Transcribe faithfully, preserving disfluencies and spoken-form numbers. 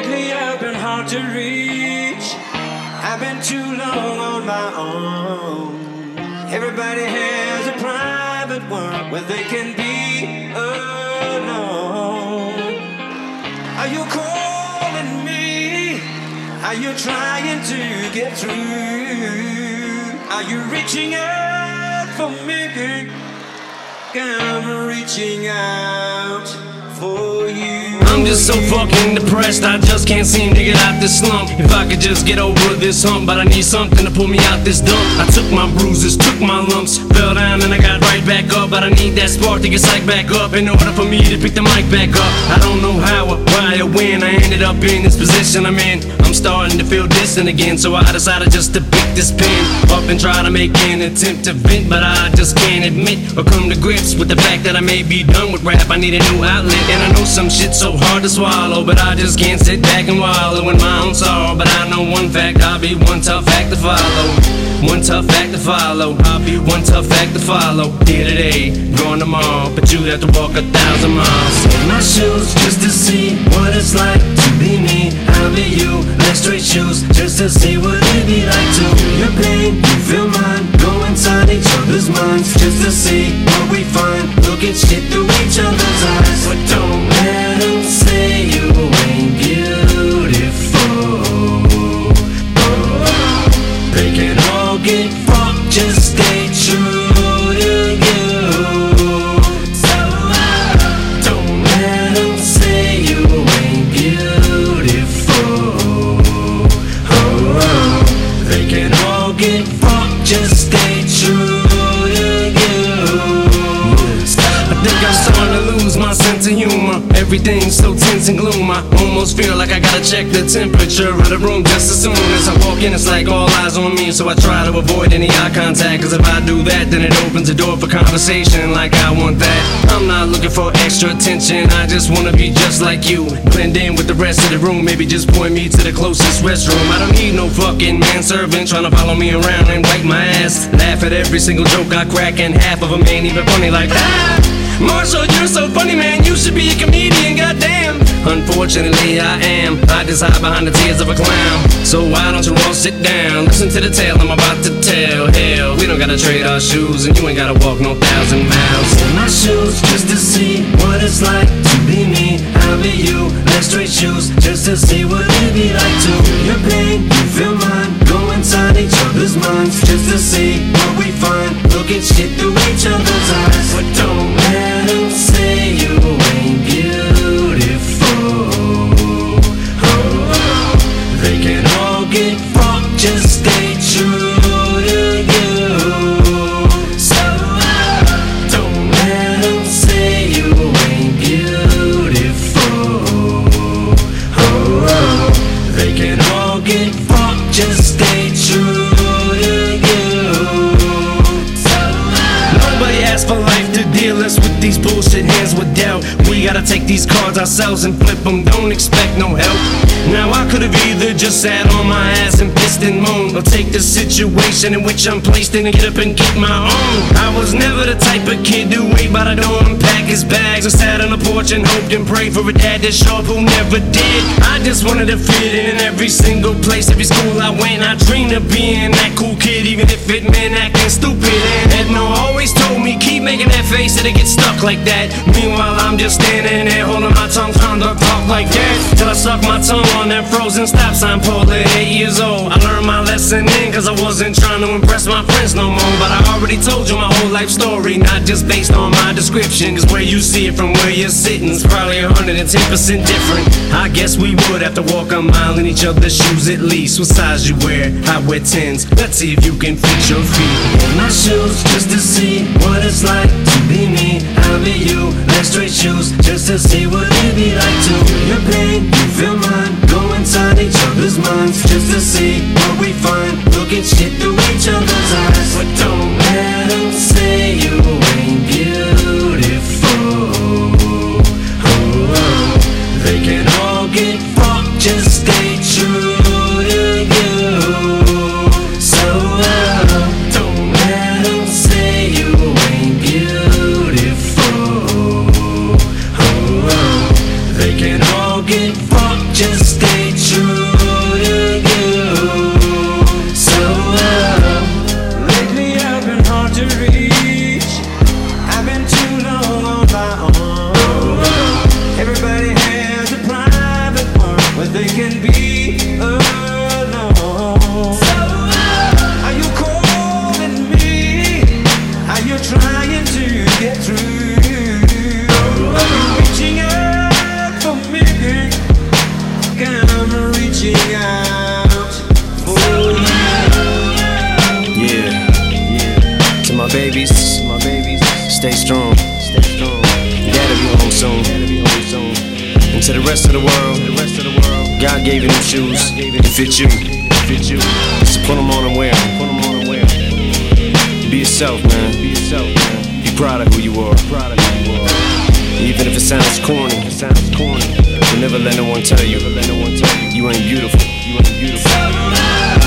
Lately I've been hard to reach. I've been too long on my own. Everybody has a private world where they can be alone. Are you calling me? Are you trying to get through? Are you reaching out for me? I'm reaching out for you. I'm just so fucking depressed, I just can't seem to get out this slump. If I could just get over this hump, but I need something to pull me out this dump. I took my bruises, took my lumps, fell down and I got right back up. But I need that spark to get psyched back up in order for me to pick the mic back up. I don't know how or why or when I ended up in this position I'm in. I'm starting to feel distant again, so I decided just to pick this pen up and try to make an attempt to vent. But I just can't admit or come to grips with the fact that I may be done with rap. I need a new outlet, and I know some shit's so hard to swallow, but I just can't sit back and wallow in my own sorrow. But I know one fact, I'll be one tough act to follow. One tough act to follow. I'll be one tough act to follow. Here today, gone tomorrow, but you'd have to walk a thousand miles in my shoes just to see what it's like to be me. I'll be you, like straight shoes, just to see what it'd be like to feel your pain, you feel mine. Go inside each other's minds just to see what we find. Look at shit through each other's eyes, but don't let them say you ain't beautiful. Oh, they can all get fucked, just stay true to you. So uh, don't let them say you ain't beautiful. Oh, they can all get fucked, just stay true to you. I think I'm starting to lose my sense of humor. Everything's so tense and gloom. I almost feel like I gotta check the temperature of the room just as soon as I walk in. It's like all eyes on me, so I try to avoid any eye contact. Cause if I do that, then it opens the door for conversation like I want that. I'm not looking for extra attention, I just wanna be just like you. Blend in with the rest of the room, maybe just point me to the closest restroom. I don't need no fucking manservant trying to follow me around and wipe my ass. Laugh at every single joke I crack, and half of them ain't even funny like that. Marshall, you're so funny, man, you should be a comedian, goddamn. Unfortunately, I am. I just hide behind the tears of a clown. So why don't you all sit down, listen to the tale I'm about to tell. Hell, we don't gotta trade our shoes, and you ain't gotta walk no thousand miles in my shoes just to see what it's like to be me. I'll be you, like straight shoes, just to see what it'd be like to feel your pain, you feel mine. Go inside each other's minds just to see what we find. Look at shit through each other's eyes, but don't let them say you ain't beautiful. Oh, they can all get fucked, just stay true to you. So uh, don't let them say you ain't beautiful. Oh, they can all get fucked, just stay true to you. So uh, nobody asked for life to deal us with these bullshit hands with doubt. We gotta take these cards ourselves and flip them, don't expect no help. Now I could've either just sat on my ass and pissed and moaned, or take the situation in which I'm placed in and get up and get my own. I was never the type of kid to wait by the door and pack his bags, or sat on the porch and hoped and prayed for a dad that's sharp who never did. I just wanted to fit in every single place, every school I went. I dreamed of being that cool kid, even if it meant acting stupid. And Edna always told me, keep making that face, it'll get stuck like that. Meanwhile I'm just standing there holding my tongue, trying to talk like that, till I suck my tongue on that frozen stop sign pole at eight years old. I learned my lesson then, cause I wasn't trying to impress my friends no more. But I already told you my whole life story, not just based on my description. Cause where you see it from where you're sitting is probably one hundred ten percent different. I guess we would have to walk a mile in each other's shoes at least. What size you wear? I wear tens. Let's see if you can fit your feet in my shoes just to see what it's like to be me. I'll be you, like straight shoes, just to see what it'd be like to feel your pain, you feel mine. Go inside each other's minds just to see what we find. Look at shit through each other's eyes, but don't let them say you ain't beautiful. Oh, they can all get fucked, just stay true to you. So uh, don't let them say you ain't beautiful. Oh, they can all get fucked, just stay reaching out for you. Yeah, yeah. To my babies, to my babies, stay strong, stay strong. Dad'll be home soon, dad'll be home soon. And to the rest of the world, to the rest of the world, God gave you them shoes to fit you, fit you. So put them on and wear 'em, put them on and wear 'em. Be yourself, man. Be yourself, man. Be proud of who you are. Proud of who you are. Even if it sounds corny, it sounds corny. But never let no one tell you, never let no one tell you, you ain't beautiful. You ain't beautiful.